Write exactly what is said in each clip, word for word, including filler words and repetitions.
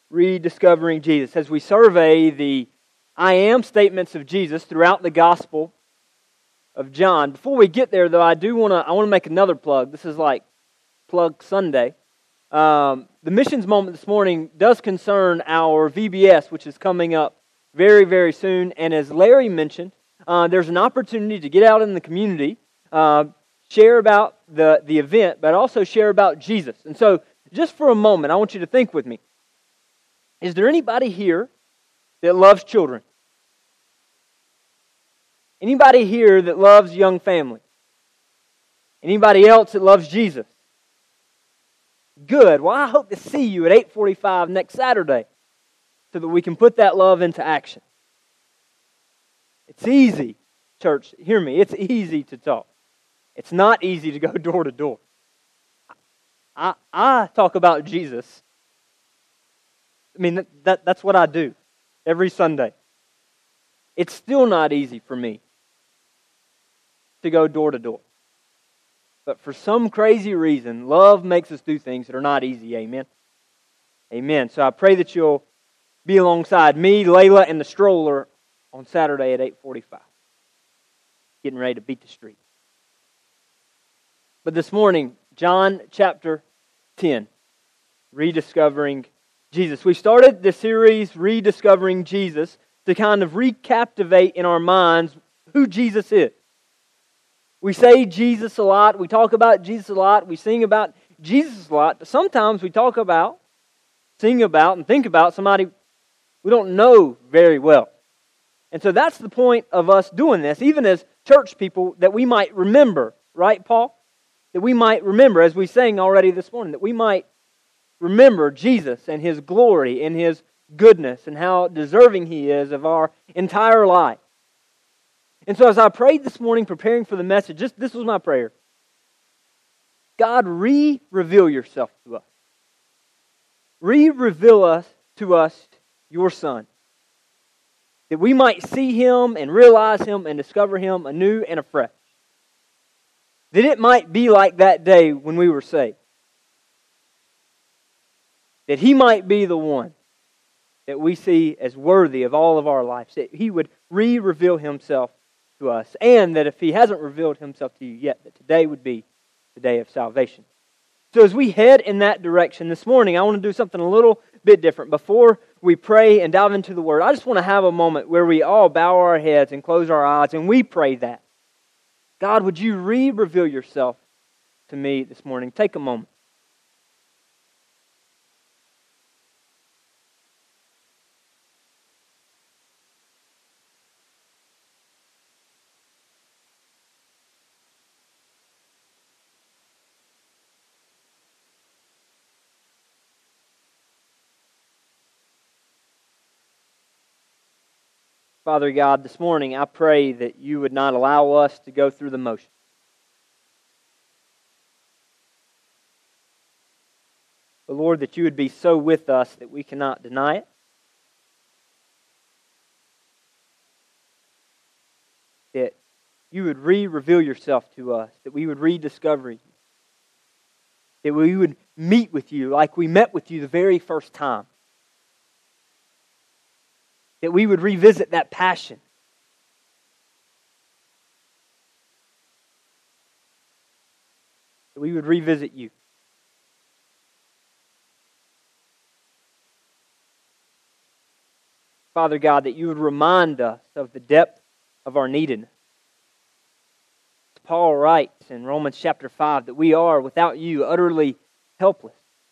Rediscovering Jesus, as we survey the I am statements of Jesus throughout the Gospel of John. Before we get there, though, I do want to I want to make another plug. This is like Plug Sunday. Um, the missions moment this morning does concern our V B S, which is coming up very, very soon. And as Larry mentioned, uh, there's an opportunity to get out in the community, uh, share about the, the event, but also share about Jesus. And so, just for a moment, I want you to think with me. Is there anybody here that loves children? Anybody here that loves young family? Anybody else that loves Jesus? Good. Well, I hope to see you at eight forty-five next Saturday so that we can put that love into action. It's easy, church. Hear me. It's easy to talk. It's not easy to go door to door. I, I talk about Jesus. I mean, that, that that's what I do every Sunday. It's still not easy for me to go door to door. But for some crazy reason, love makes us do things that are not easy. Amen? Amen. So I pray that you'll be alongside me, Layla, and the stroller on Saturday at eight forty-five. Getting ready to beat the street. But this morning, John chapter ten, Rediscovering Jesus. We started the series Rediscovering Jesus to kind of recaptivate in our minds who Jesus is. We say Jesus a lot, we talk about Jesus a lot, we sing about Jesus a lot, but sometimes we talk about, sing about, and think about somebody we don't know very well. And so that's the point of us doing this, even as church people, that we might remember, right, Paul? That we might remember, as we sang already this morning, that we might remember Jesus and His glory and His goodness and how deserving He is of our entire life. And so as I prayed this morning preparing for the message, just this was my prayer. God, re-reveal yourself to us. Re-reveal us to us, your Son. That we might see Him and realize Him and discover Him anew and afresh. That it might be like that day when we were saved. That He might be the one that we see as worthy of all of our lives. That He would re-reveal Himself to us. And that if He hasn't revealed Himself to you yet, that today would be the day of salvation. So as we head in that direction this morning, I want to do something a little bit different. Before we pray and dive into the Word, I just want to have a moment where we all bow our heads and close our eyes and we pray that. God, would you re-reveal yourself to me this morning? Take a moment. Father God, this morning I pray that you would not allow us to go through the motions. But Lord, that you would be so with us that we cannot deny it. That you would re-reveal yourself to us, that we would rediscover you. That we would meet with you like we met with you the very first time. That we would revisit that passion. That we would revisit you. Father God, that you would remind us of the depth of our neediness. Paul writes in Romans chapter five that we are, without you, utterly helpless.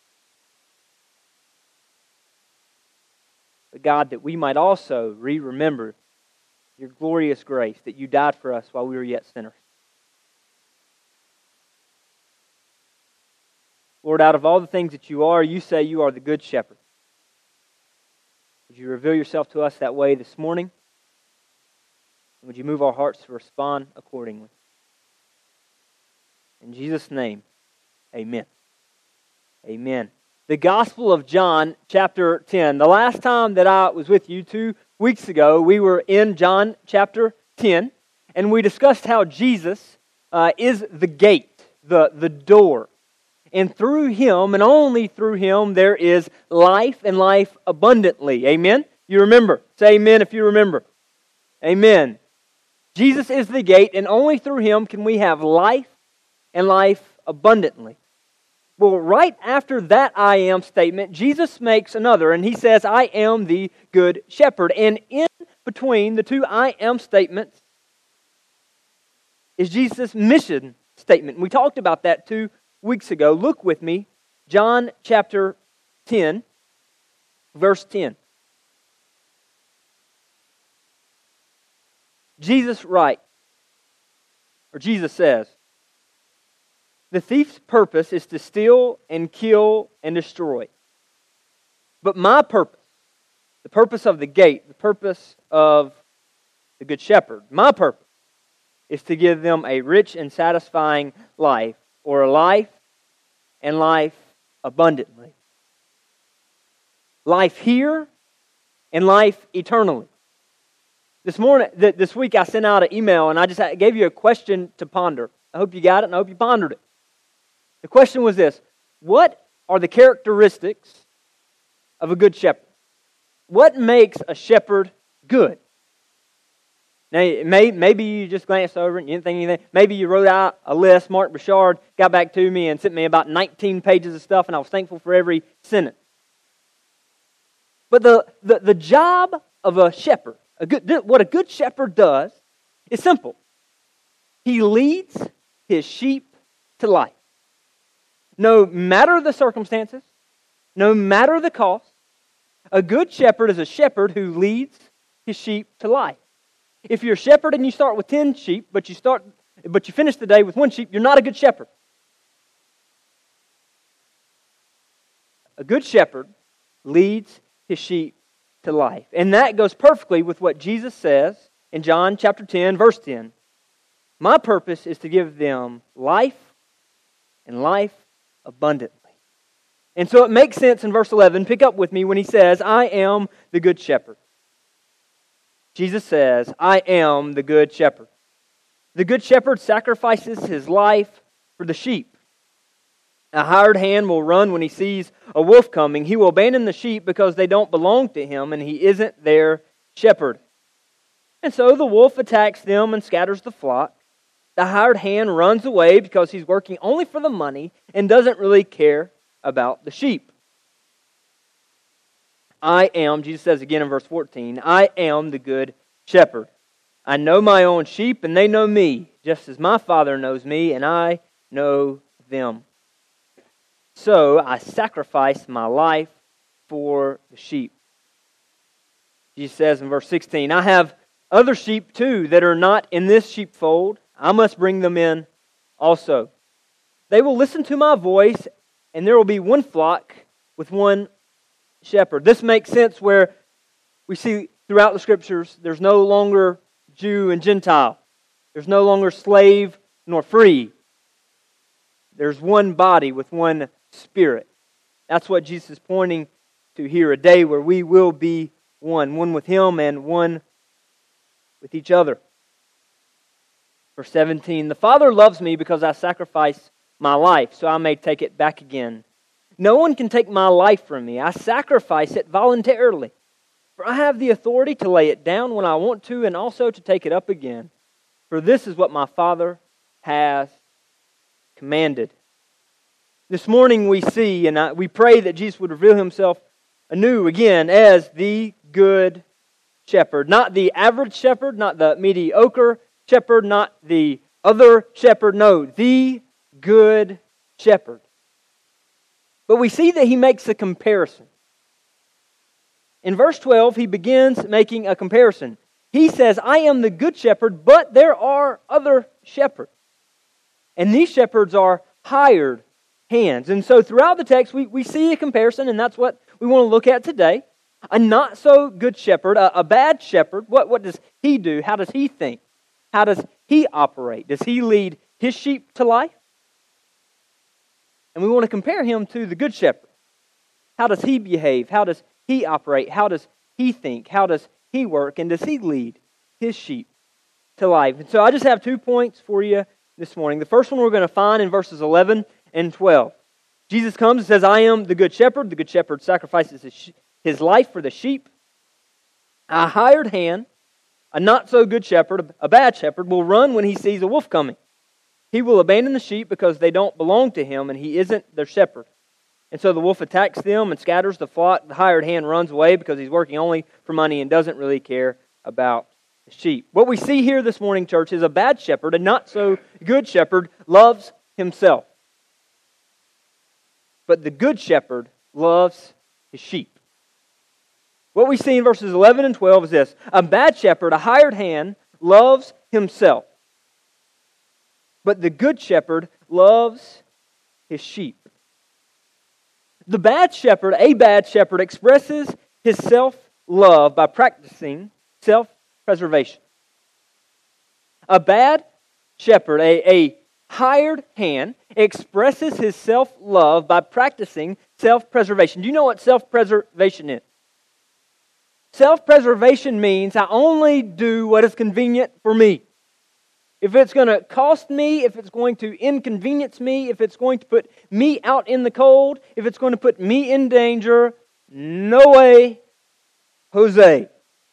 But God, that we might also re-remember your glorious grace, that you died for us while we were yet sinners. Lord, out of all the things that you are, you say you are the good shepherd. Would you reveal yourself to us that way this morning? And would you move our hearts to respond accordingly? In Jesus' name, amen. Amen. The Gospel of John, chapter ten. The last time that I was with you, two weeks ago, we were in John chapter ten, and we discussed how Jesus uh, is the gate, the, the door. and through Him, and only through Him, there is life and life abundantly. Amen? You remember. Say amen if you remember. Amen. Jesus is the gate, and only through Him can we have life and life abundantly. Well, right after that I am statement, Jesus makes another, and He says, I am the good shepherd. And in between the two I am statements is Jesus' mission statement. We talked about that two weeks ago. Look with me, John chapter ten, verse ten. Jesus writes, or Jesus says, the thief's purpose is to steal and kill and destroy. But my purpose, the purpose of the gate, the purpose of the Good Shepherd, my purpose is to give them a rich and satisfying life, or a life and life abundantly. Life here and life eternally. This morning, this week I sent out an email and I just gave you a question to ponder. I hope you got it and I hope you pondered it. The question was this: what are the characteristics of a good shepherd? What makes a shepherd good? Now, may, maybe you just glanced over it and you didn't think anything. Maybe you wrote out a list. Mark Bouchard got back to me and sent me about nineteen pages of stuff, and I was thankful for every sentence. But the, the, the job of a shepherd, a good, what a good shepherd does, is simple. He leads his sheep to life. No matter the circumstances, no matter the cost, a good shepherd is a shepherd who leads his sheep to life. If you're a shepherd and you start with ten sheep, but you start, but you finish the day with one sheep, you're not a good shepherd. A good shepherd leads his sheep to life. And that goes perfectly with what Jesus says in John chapter ten, verse ten. My purpose is to give them life and life abundantly. And so it makes sense in verse eleven. Pick up with me when he says, I am the good shepherd. Jesus says, I am the good shepherd. The good shepherd sacrifices his life for the sheep. A hired hand will run when he sees a wolf coming. He will abandon the sheep because they don't belong to him and he isn't their shepherd. And so the wolf attacks them and scatters the flock. The hired hand runs away because he's working only for the money and doesn't really care about the sheep. I am, Jesus says again in verse fourteen, I am the good shepherd. I know my own sheep and they know me, just as my Father knows me and I know them. So I sacrifice my life for the sheep. Jesus says in verse sixteen, I have other sheep too that are not in this sheepfold. I must bring them in also. They will listen to my voice, and there will be one flock with one shepherd. This makes sense where we see throughout the Scriptures there's no longer Jew and Gentile. There's no longer slave nor free. There's one body with one Spirit. That's what Jesus is pointing to here, a day where we will be one, one with Him and one with each other. Verse seventeen, the Father loves me because I sacrifice my life so I may take it back again. No one can take my life from me. I sacrifice it voluntarily. For I have the authority to lay it down when I want to and also to take it up again. For this is what my Father has commanded. This morning we see and I, we pray that Jesus would reveal Himself anew again as the good shepherd. Not the average shepherd, not the mediocre shepherd, not the other shepherd. No, the good shepherd. But we see that He makes a comparison. In verse twelve, He begins making a comparison. He says, I am the good shepherd, but there are other shepherds. And these shepherds are hired hands. And so throughout the text, we, we see a comparison, and that's what we want to look at today. A not so good shepherd, a, a bad shepherd, what, what does he do? How does he think? How does he operate? Does he lead his sheep to life? And we want to compare him to the good shepherd. How does he behave? How does he operate? How does he think? How does he work? And does he lead his sheep to life? And so I just have two points for you this morning. The first one we're going to find in verses eleven and twelve. Jesus comes and says, I am the good shepherd. The good shepherd sacrifices his, his life for the sheep. A hired hand, a not-so-good shepherd, a bad shepherd, will run when he sees a wolf coming. He will abandon the sheep because they don't belong to him and he isn't their shepherd. And so the wolf attacks them and scatters the flock. The hired hand runs away because he's working only for money and doesn't really care about the sheep. What we see here this morning, church, is a bad shepherd, a not-so-good shepherd, loves himself. But the good shepherd loves his sheep. What we see in verses eleven and twelve is this. A bad shepherd, a hired hand, loves himself. But the good shepherd loves his sheep. The bad shepherd, a bad shepherd, expresses his self-love by practicing self-preservation. A bad shepherd, a, a hired hand, expresses his self-love by practicing self-preservation. Do you know what self-preservation is? Self-preservation means I only do what is convenient for me. If it's going to cost me, if it's going to inconvenience me, if it's going to put me out in the cold, if it's going to put me in danger, no way, Jose.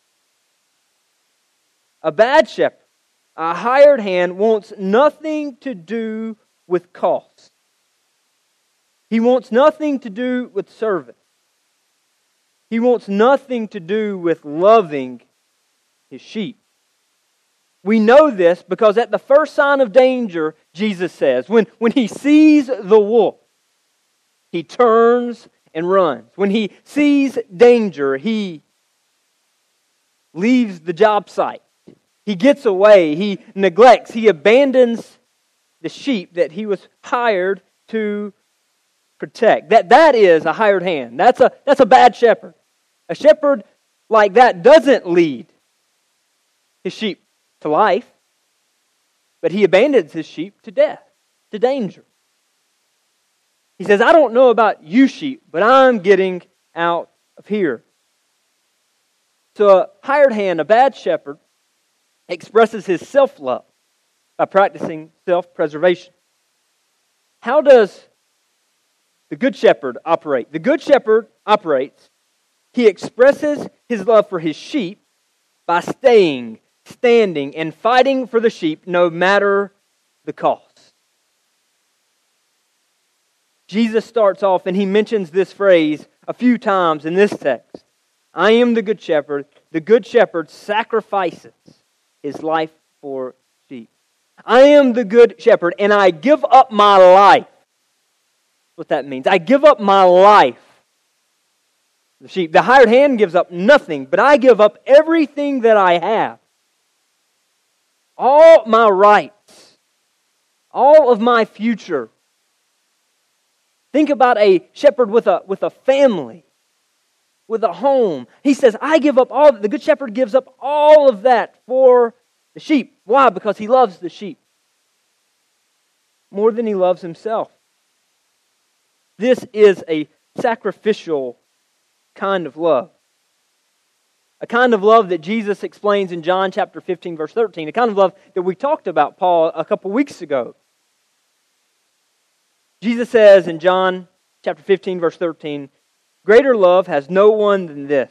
A bad shepherd, a hired hand, wants nothing to do with cost. He wants nothing to do with service. He wants nothing to do with loving his sheep. We know this because at the first sign of danger, Jesus says, when, when he sees the wolf, he turns and runs. When he sees danger, he leaves the job site. He gets away. He neglects. He abandons the sheep that he was hired to protect. That, that is a hired hand. That's a, that's a bad shepherd. A shepherd like that doesn't lead his sheep to life, but he abandons his sheep to death, to danger. He says, I don't know about you sheep, but I'm getting out of here. So a hired hand, a bad shepherd, expresses his self-love by practicing self-preservation. How does the good shepherd operate? The good shepherd operates, he expresses his love for his sheep by staying, standing, and fighting for the sheep no matter the cost. Jesus starts off and he mentions this phrase a few times in this text. I am the good shepherd. The good shepherd sacrifices his life for sheep. I am the good shepherd and I give up my life. That's what that means. I give up my life. The sheep. The hired hand gives up nothing, but I give up everything that I have. All my rights. All of my future. Think about a shepherd with a, with a family. With a home. He says, I give up all, the good shepherd gives up all of that for the sheep. Why? Because he loves the sheep. More than he loves himself. This is a sacrificial kind of love. A kind of love that Jesus explains in John chapter fifteen, verse thirteen. A kind of love that we talked about, Paul, a couple weeks ago. Jesus says in John chapter fifteen, verse thirteen, greater love has no one than this,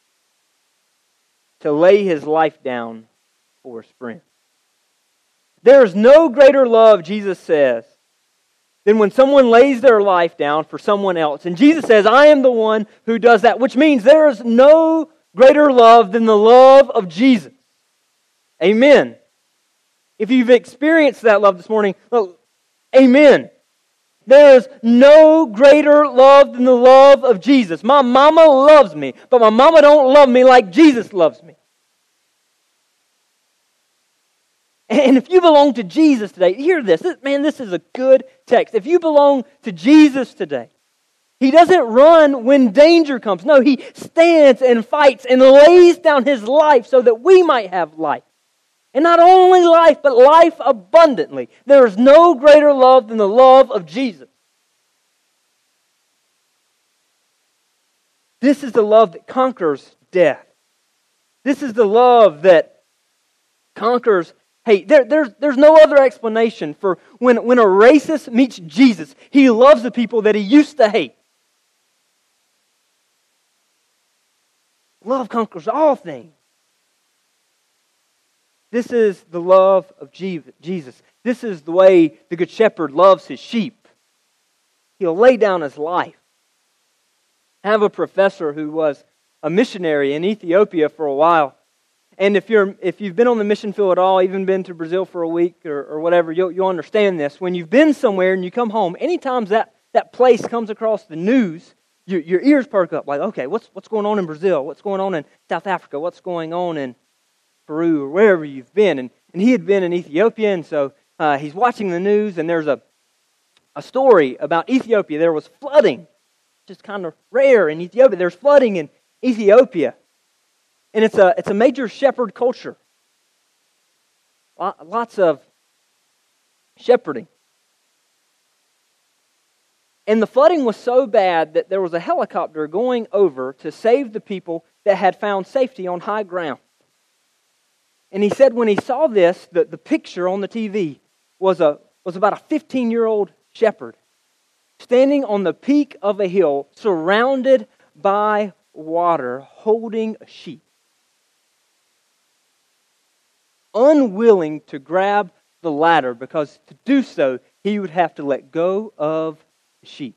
to lay his life down for his friend. There is no greater love, Jesus says, than when someone lays their life down for someone else. And Jesus says, I am the one who does that, which means there is no greater love than the love of Jesus. Amen. If you've experienced that love this morning, well, amen. There is no greater love than the love of Jesus. My mama loves me, but my mama don't love me like Jesus loves me. And if you belong to Jesus today, hear this. Man, this is a good text. If you belong to Jesus today, He doesn't run when danger comes. No, He stands and fights and lays down His life so that we might have life. And not only life, but life abundantly. There is no greater love than the love of Jesus. This is the love that conquers death. This is the love that conquers Hey, there, there's, there's no other explanation for when, when a racist meets Jesus, he loves the people that he used to hate. Love conquers all things. This is the love of Jesus. This is the way the Good Shepherd loves his sheep. He'll lay down his life. I have a professor who was a missionary in Ethiopia for a while. And if you're if you've been on the mission field at all, even been to Brazil for a week or, or whatever, you'll, you'll understand this. When you've been somewhere and you come home, anytime that, that place comes across the news, your, your ears perk up. Like, okay, what's what's going on in Brazil? What's going on in South Africa? What's going on in Peru or wherever you've been? And, and he had been in Ethiopia, and so uh, he's watching the news, and there's a, a story about Ethiopia. There was flooding, which is kind of rare in Ethiopia. There's flooding in Ethiopia. And it's a it's a major shepherd culture. Lots of shepherding. And the flooding was so bad that there was a helicopter going over to save the people that had found safety on high ground. And he said when he saw this, the, the picture on the T V was a was about a fifteen-year-old shepherd standing on the peak of a hill, surrounded by water, holding a sheep. Unwilling to grab the ladder, because to do so, he would have to let go of the sheep.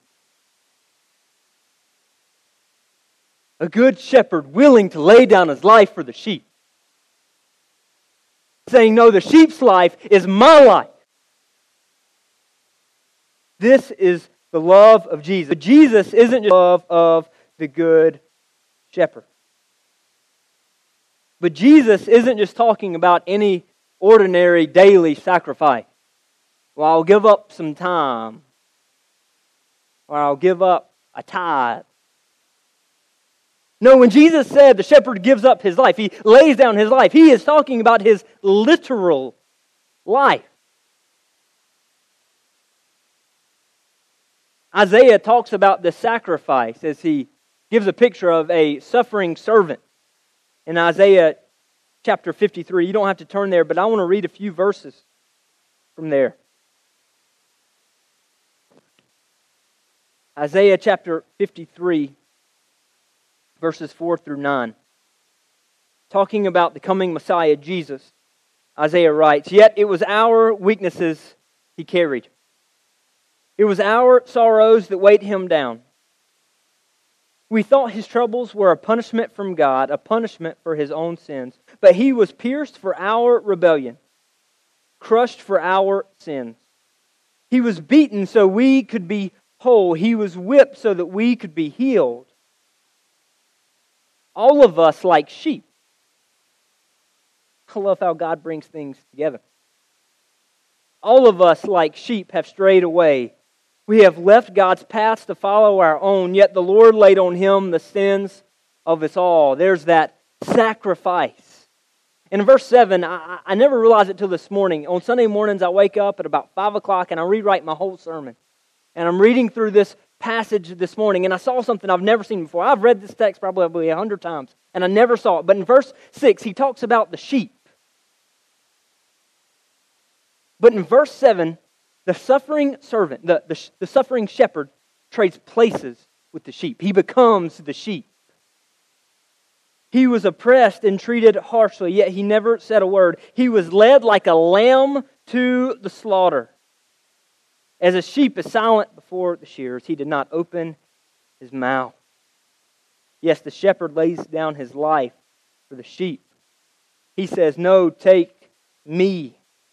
A good shepherd willing to lay down his life for the sheep. Saying, no, the sheep's life is my life. This is the love of Jesus. But Jesus isn't just the love of the good shepherd. But Jesus isn't just talking about any ordinary daily sacrifice. Well, I'll give up some time. Or I'll give up a tithe. No, when Jesus said the shepherd gives up his life, he lays down his life, he is talking about his literal life. Isaiah talks about the sacrifice as he gives a picture of a suffering servant. In Isaiah chapter fifty-three, you don't have to turn there, but I want to read a few verses from there. Isaiah chapter fifty-three, verses four through nine. Talking about the coming Messiah, Jesus, Isaiah writes, "Yet it was our weaknesses he carried. It was our sorrows that weighed him down. We thought his troubles were a punishment from God, a punishment for his own sins. But he was pierced for our rebellion, crushed for our sins. He was beaten so we could be whole. He was whipped so that we could be healed. All of us like sheep." I love how God brings things together. "All of us like sheep have strayed away. We have left God's paths to follow our own, yet the Lord laid on him the sins of us all." There's that sacrifice. In verse seven, I, I never realized it till this morning. On Sunday mornings, I wake up at about five o'clock and I rewrite my whole sermon. And I'm reading through this passage this morning, and I saw something I've never seen before. I've read this text probably a hundred times, and I never saw it. But in verse six, he talks about the sheep. But in verse seven, the suffering servant, the, the, the suffering shepherd, trades places with the sheep. He becomes the sheep. He was oppressed and treated harshly, yet he never said a word. He was led like a lamb to the slaughter. As a sheep is silent before the shearers, he did not open his mouth. Yes, the shepherd lays down his life for the sheep. He says, "No, take me."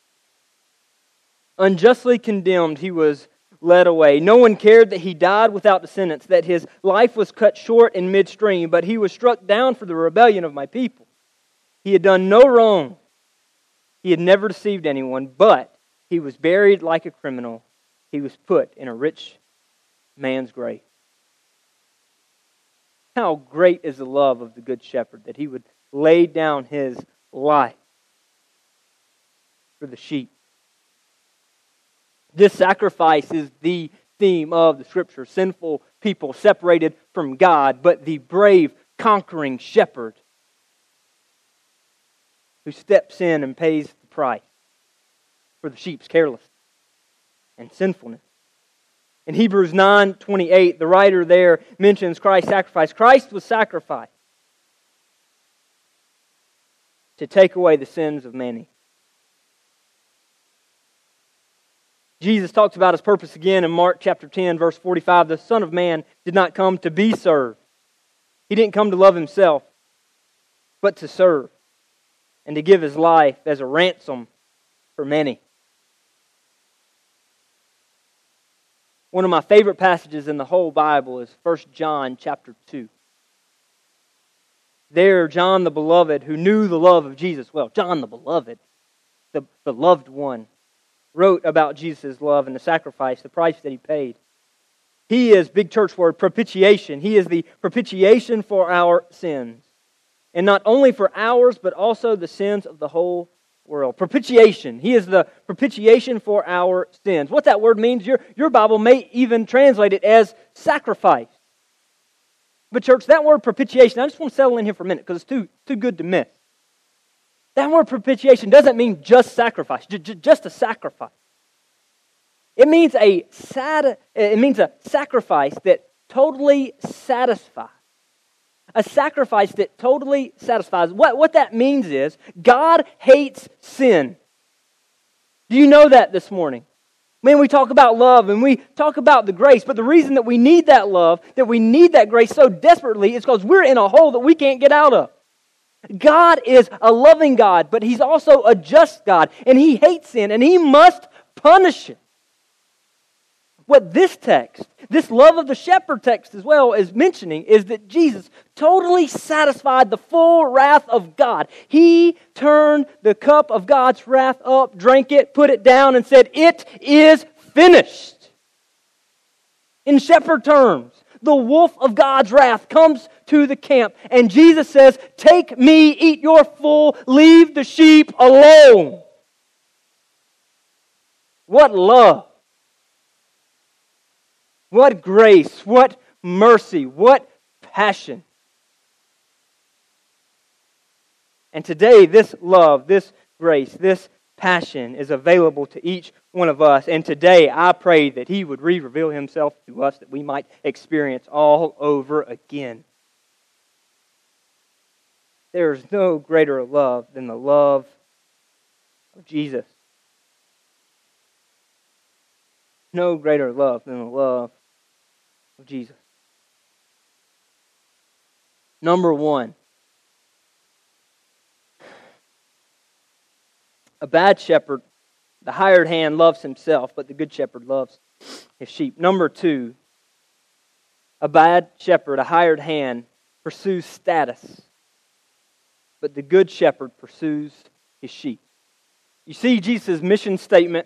Unjustly condemned, he was led away. No one cared that he died without descendants, that his life was cut short in midstream, but he was struck down for the rebellion of my people. He had done no wrong. He had never deceived anyone, but he was buried like a criminal. He was put in a rich man's grave. How great is the love of the Good Shepherd, that he would lay down his life for the sheep. This sacrifice is the theme of the Scripture. Sinful people separated from God, but the brave, conquering shepherd who steps in and pays the price. for the sheep's carelessness and sinfulness. In Hebrews nine twenty-eight, the writer there mentions Christ's sacrifice. Christ was sacrificed to take away the sins of many. Jesus talks about His purpose again in Mark chapter ten, verse forty-five. The Son of Man did not come to be served. He didn't come to love Himself, but to serve and to give His life as a ransom for many. One of my favorite passages in the whole Bible is First John chapter two. There, John the Beloved, who knew the love of Jesus well, John the Beloved, the, the loved one, wrote about Jesus' love and the sacrifice, the price that He paid. He is, big church word, propitiation. He is the propitiation for our sins. And not only for ours, but also the sins of the whole world. Propitiation. He is the propitiation for our sins. What that word means, your, your Bible may even translate it as sacrifice. But church, that word propitiation, I just want to settle in here for a minute because it's too, too good to miss. That word propitiation doesn't mean just sacrifice, j- j- just a sacrifice. It means a sat- it means a sacrifice that totally satisfies. A sacrifice that totally satisfies. What, what that means is, God hates sin. Do you know that this morning? Man, we talk about love and we talk about the grace, but the reason that we need that love, that we need that grace so desperately is because we're in a hole that we can't get out of. God is a loving God, but He's also a just God, and He hates sin, and He must punish it. What this text, this love of the shepherd text as well, is mentioning is that Jesus totally satisfied the full wrath of God. He turned the cup of God's wrath up, drank it, put it down, and said, "It is finished." In shepherd terms, the wolf of God's wrath comes to the camp, and Jesus says, "Take me, eat your full, leave the sheep alone." What love! What grace, what mercy, what passion. And today, this love, this grace, this passion is available to each one of us. And today, I pray that He would re-reveal Himself to us that we might experience all over again. There is no greater love than the love of Jesus. No greater love than the love of Jesus. Number one, a bad shepherd, the hired hand loves himself, but the good shepherd loves his sheep. Number two, a bad shepherd, a hired hand, pursues status, but the good shepherd pursues his sheep. You see Jesus' mission statement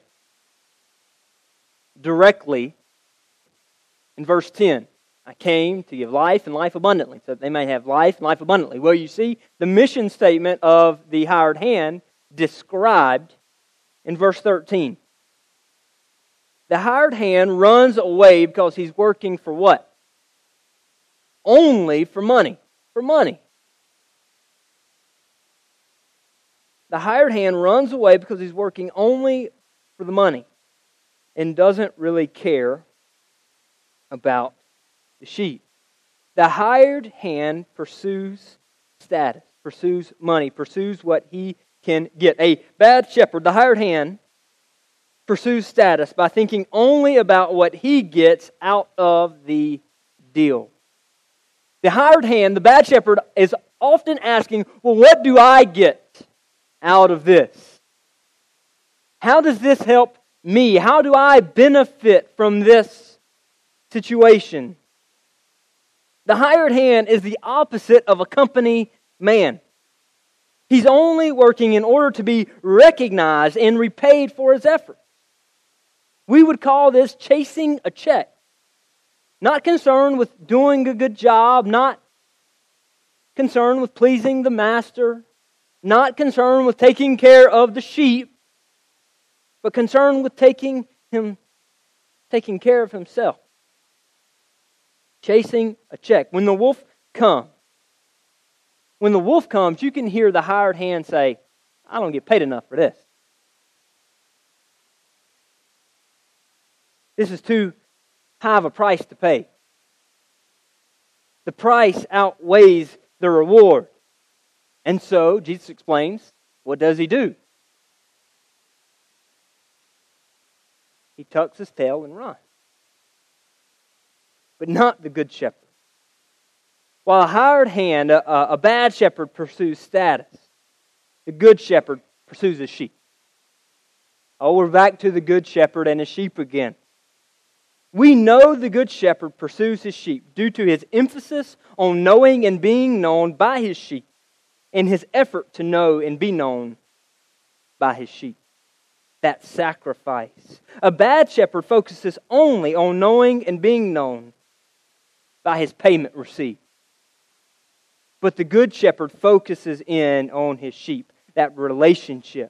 directly in verse ten. I came to give life and life abundantly, so that they may have life and life abundantly. Well, you see the mission statement of the hired hand described in verse thirteen. The hired hand runs away because he's working for what? Only for money. For money. The hired hand runs away because he's working only for the money and doesn't really care about the sheep. The hired hand pursues status, pursues money, pursues what he can get. A bad shepherd, the hired hand, pursues status by thinking only about what he gets out of the deal. The hired hand, the bad shepherd, is often asking, well, what do I get out of this? How does this help me? How do I benefit from this situation? The hired hand is the opposite of a company man. He's only working in order to be recognized and repaid for his efforts. We would call this chasing a check. Not concerned with doing a good job, not concerned with pleasing the master, not concerned with taking care of the sheep, but concerned with taking him, taking care of himself. Chasing a check. When the wolf comes, when the wolf comes, you can hear the hired hand say, I don't get paid enough for this. This is too high of a price to pay. The price outweighs the reward. And so, Jesus explains, what does he do? He tucks his tail and runs. But not the good shepherd. While a hired hand, a, a bad shepherd pursues status, the good shepherd pursues his sheep. Oh, we're back to the good shepherd and his sheep again. We know the good shepherd pursues his sheep due to his emphasis on knowing and being known by his sheep, and his effort to know and be known by his sheep. That sacrifice. A bad shepherd focuses only on knowing and being known by his payment received. But the good shepherd focuses in on his sheep, that relationship.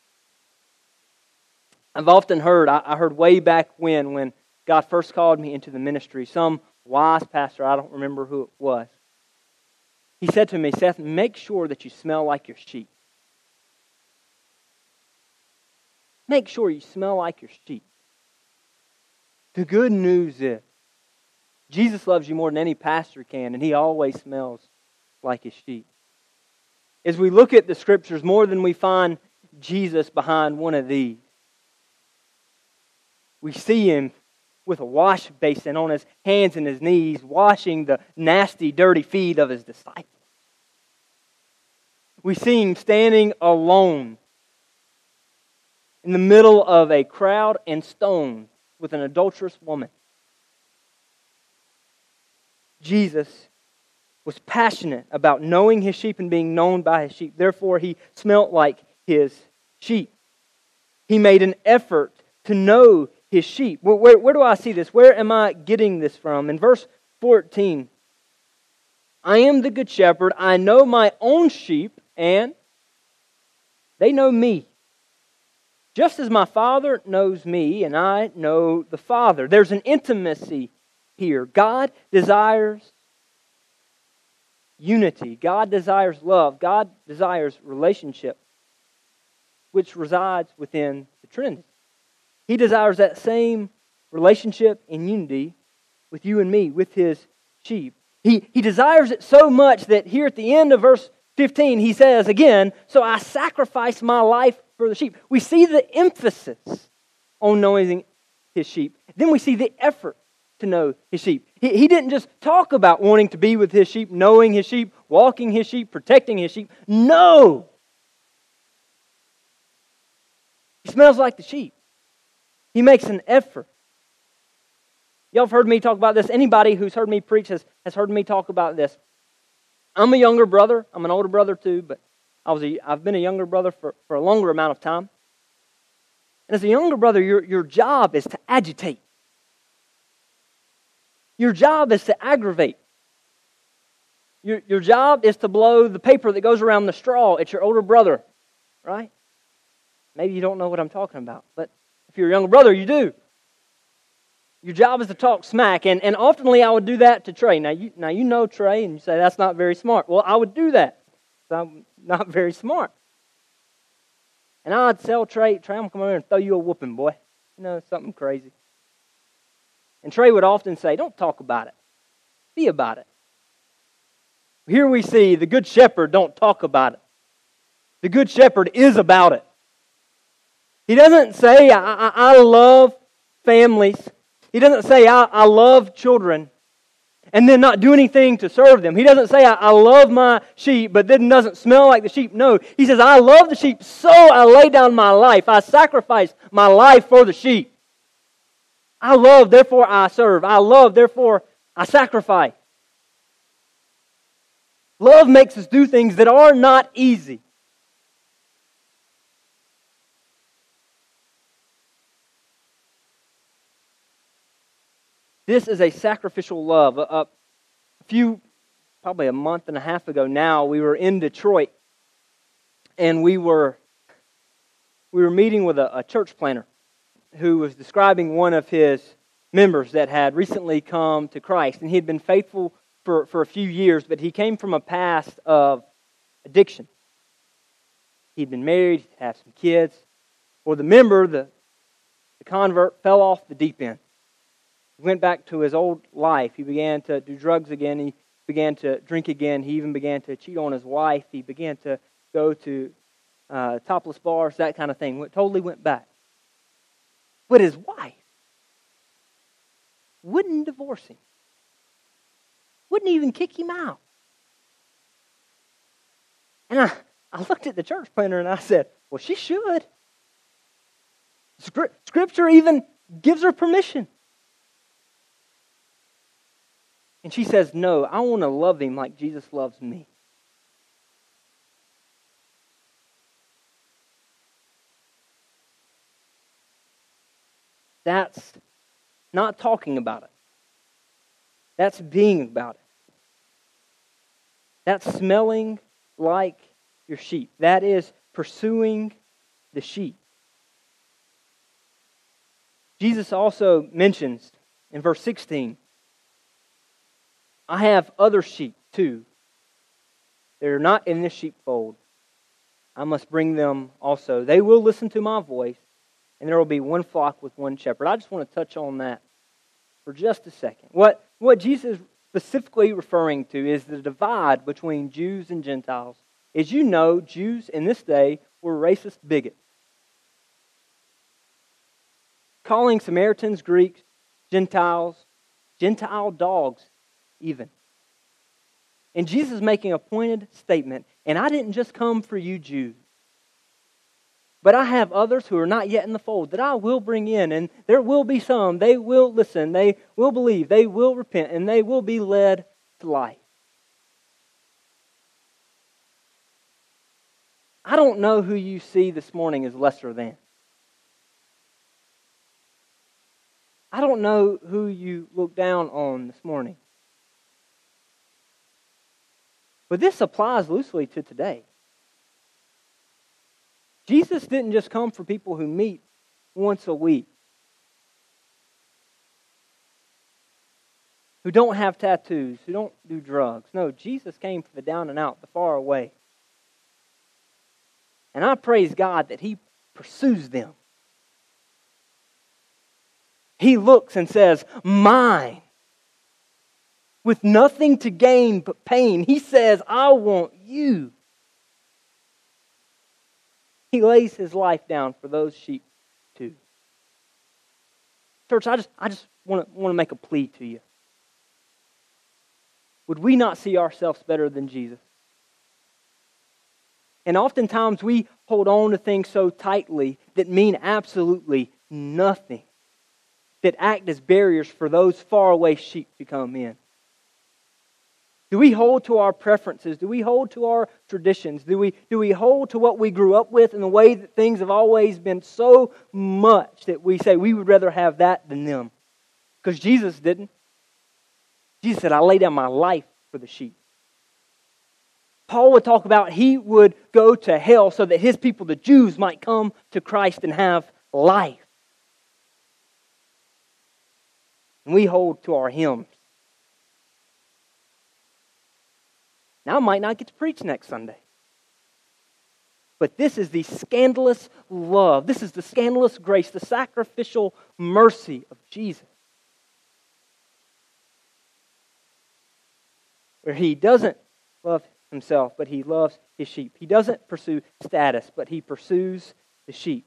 I've often heard, I heard way back when, when God first called me into the ministry, some wise pastor, I don't remember who it was, he said to me, Seth, make sure that you smell like your sheep. Make sure you smell like your sheep. The good news is, Jesus loves you more than any pastor can, and he always smells like his sheep. As we look at the Scriptures, more than we find Jesus behind one of these, we see him with a wash basin on his hands and his knees, washing the nasty, dirty feet of his disciples. We see him standing alone in the middle of a crowd and stoned with an adulterous woman. Jesus was passionate about knowing his sheep and being known by his sheep. Therefore, he smelt like his sheep. He made an effort to know his sheep. Where, where, where do I see this? Where am I getting this from? In verse fourteen, I am the good shepherd. I know my own sheep, and they know me. Just as my Father knows me, and I know the Father. There's an intimacy here. God desires unity. God desires love. God desires relationship, which resides within the Trinity. He desires that same relationship and unity with you and me, with his sheep. He, he desires it so much that here at the end of verse fifteen, he says again, so I sacrifice my life for the sheep. We see the emphasis on knowing his sheep. Then we see the effort to know his sheep. He, he didn't just talk about wanting to be with his sheep, knowing his sheep, walking his sheep, protecting his sheep. No! He smells like the sheep. He makes an effort. Y'all have heard me talk about this. Anybody who's heard me preach has, has heard me talk about this. I'm a younger brother. I'm an older brother too, but I was a, I've been a younger brother for, for a longer amount of time. And as a younger brother, your, your job is to agitate. Your job is to aggravate. Your, your job is to blow the paper that goes around the straw at your older brother, right? Maybe you don't know what I'm talking about, but if you're a younger brother, you do. Your job is to talk smack, and, and oftenly I would do that to Trey. Now you now you know Trey, and you say, that's not very smart. Well, I would do that. I'm not very smart. And I'd tell Trey, Trey, I'm going to come over and throw you a whooping, boy. You know, something crazy. And Trey would often say, don't talk about it. Be about it. Here we see the good shepherd don't talk about it. The good shepherd is about it. He doesn't say, I, I, I love families. He doesn't say, I, I love children, and then not do anything to serve them. He doesn't say, I, I love my sheep, but then doesn't smell like the sheep. No, he says, I love the sheep, so I lay down my life. I sacrifice my life for the sheep. I love, therefore I serve. I love, therefore I sacrifice. Love makes us do things that are not easy. This is a sacrificial love. A, a few, probably a month and a half ago now, we were in Detroit, and we were we were meeting with a, a church planter who was describing one of his members that had recently come to Christ, and he had been faithful for, for a few years, but he came from a past of addiction. He'd been married, he'd had some kids. Well, the member, the, the convert, fell off the deep end. He went back to his old life. He began to do drugs again. He began to drink again. He even began to cheat on his wife. He began to go to uh, topless bars, that kind of thing. Went, totally went back. But his wife wouldn't divorce him. Wouldn't even kick him out. And I, I looked at the church planter and I said, well, she should. Scripture even gives her permission. And she says, no, I want to love him like Jesus loves me. That's not talking about it. That's being about it. That's smelling like your sheep. That is pursuing the sheep. Jesus also mentions in verse sixteen, I have other sheep too. They're not in this sheepfold. I must bring them also. They will listen to my voice, and there will be one flock with one shepherd. I just want to touch on that for just a second. What, what Jesus is specifically referring to is the divide between Jews and Gentiles. As you know, Jews in this day were racist bigots, calling Samaritans, Greeks, Gentiles, Gentile dogs even. And Jesus is making a pointed statement, and I didn't just come for you Jews, but I have others who are not yet in the fold that I will bring in, and there will be some, they will listen, they will believe, they will repent, and they will be led to life. I don't know who you see this morning as lesser than. I don't know who you look down on this morning. But this applies loosely to today. Jesus didn't just come for people who meet once a week, who don't have tattoos, who don't do drugs. No, Jesus came for the down and out, the far away. And I praise God that He pursues them. He looks and says, mine. With nothing to gain but pain. He says, I want you. He lays His life down for those sheep too. Church, I just, I just want to, want to make a plea to you. Would we not see ourselves better than Jesus? And oftentimes we hold on to things so tightly that mean absolutely nothing, that act as barriers for those faraway sheep to come in. Do we hold to our preferences? Do we hold to our traditions? Do we, do we hold to what we grew up with and the way that things have always been so much that we say we would rather have that than them? Because Jesus didn't. Jesus said, I lay down my life for the sheep. Paul would talk about he would go to hell so that his people, the Jews, might come to Christ and have life. And we hold to our hymns. Now I might not get to preach next Sunday. But this is the scandalous love. This is the scandalous grace, the sacrificial mercy of Jesus. Where He doesn't love Himself, but He loves His sheep. He doesn't pursue status, but He pursues the sheep.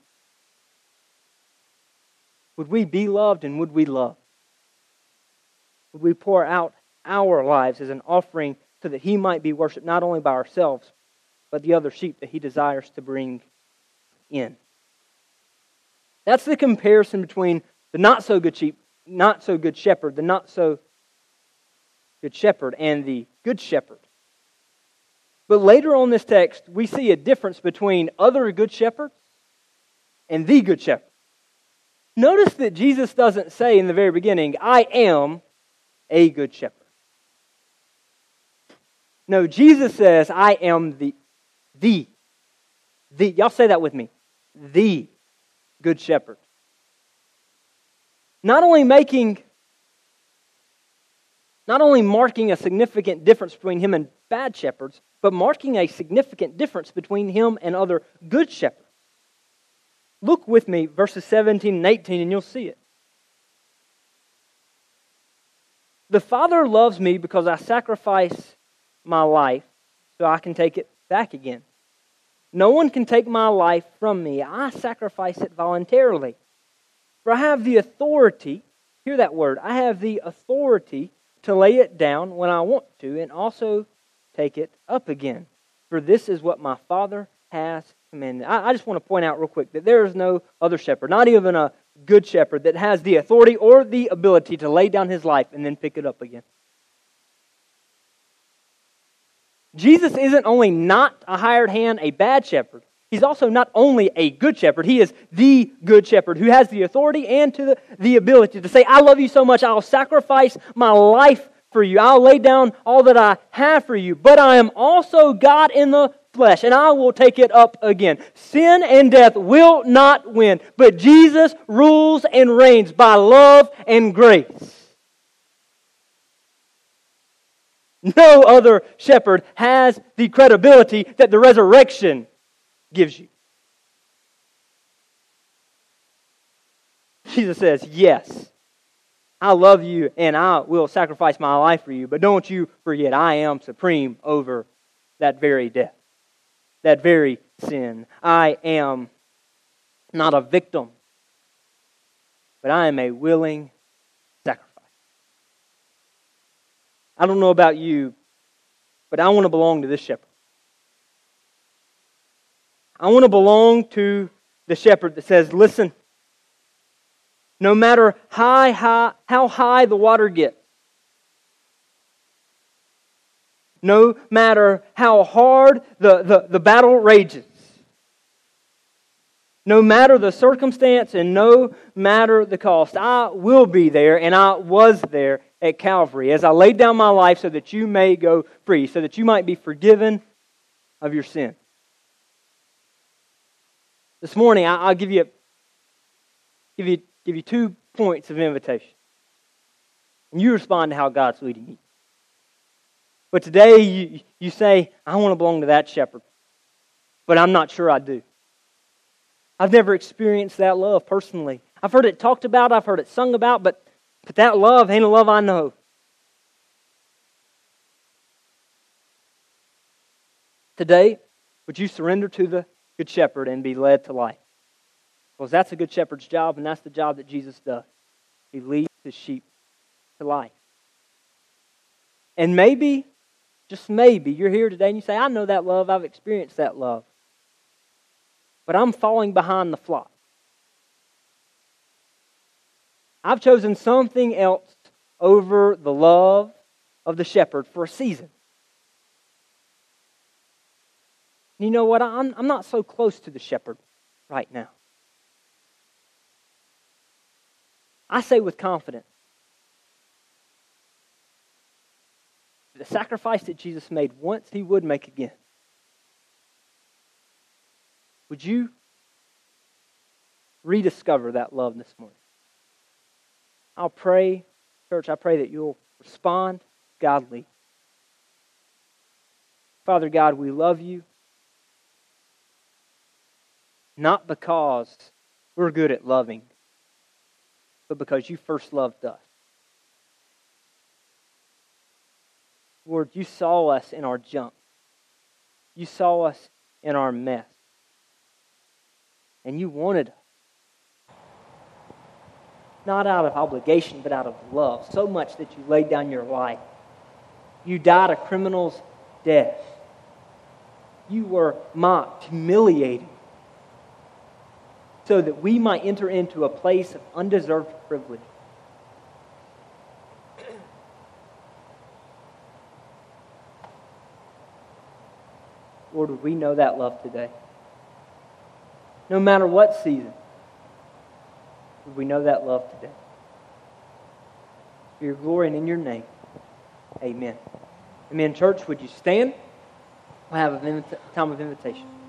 Would we be loved and would we love? Would we pour out our lives as an offering so that He might be worshipped not only by ourselves, but the other sheep that He desires to bring in? That's the comparison between the not so good sheep, not so good shepherd, the not so good shepherd, and the good shepherd. But later on in this text, we see a difference between other good shepherds and the good shepherd. Notice that Jesus doesn't say in the very beginning, I am a good shepherd. No, Jesus says, I am the, the, the, y'all say that with me, the good shepherd. Not only making, not only marking a significant difference between Him and bad shepherds, but marking a significant difference between Him and other good shepherds. Look with me, verses seventeen and eighteen, and you'll see it. The Father loves me because I sacrifice my life so I can take it back again. No one can take my life from me. I sacrifice it voluntarily. For I have the authority, hear that word, I have the authority to lay it down when I want to and also take it up again. For this is what my Father has commanded. I, I just want to point out real quick that there is no other shepherd, not even a good shepherd, that has the authority or the ability to lay down his life and then pick it up again. Jesus isn't only not a hired hand, a bad shepherd. He's also not only a good shepherd. He is the good shepherd who has the authority and to the, the ability to say, I love you so much, I'll sacrifice my life for you. I'll lay down all that I have for you. But I am also God in the flesh, and I will take it up again. Sin and death will not win, but Jesus rules and reigns by love and grace. No other shepherd has the credibility that the resurrection gives you. Jesus says, yes, I love you and I will sacrifice my life for you, but don't you forget, I am supreme over that very death, that very sin. I am not a victim, but I am a willing sacrifice. I don't know about you, but I want to belong to this shepherd. I want to belong to the shepherd that says, listen, no matter high, high, how high the water gets, no matter how hard the, the, the battle rages, no matter the circumstance and no matter the cost, I will be there, and I was there at Calvary as I laid down my life so that you may go free, so that you might be forgiven of your sin. This morning, I'll give you, give you, give you two points of invitation. And you respond to how God's leading you. But today, you, you say, I want to belong to that shepherd, but I'm not sure I do. I've never experienced that love personally. I've heard it talked about, I've heard it sung about, but, but that love ain't a love I know. Today, would you surrender to the Good Shepherd and be led to life? Because that's a Good Shepherd's job, and that's the job that Jesus does. He leads his sheep to life. And maybe, just maybe, you're here today and you say, I know that love, I've experienced that love. But I'm falling behind the flock. I've chosen something else over the love of the shepherd for a season. You know what? I'm, I'm not so close to the shepherd right now. I say with confidence, the sacrifice that Jesus made once, he would make again. Would you rediscover that love this morning? I'll pray, church, I pray that you'll respond godly. Father God, we love you. Not because we're good at loving, but because you first loved us. Lord, you saw us in our junk. You saw us in our mess. And you wanted us. Not out of obligation, but out of love. So much that you laid down your life. You died a criminal's death. You were mocked, humiliated, so that we might enter into a place of undeserved privilege. Lord, would we know that love today? No matter what season, would we know that love today? For your glory and in your name, amen. Amen. Church, would you stand? We'll have a time of invitation.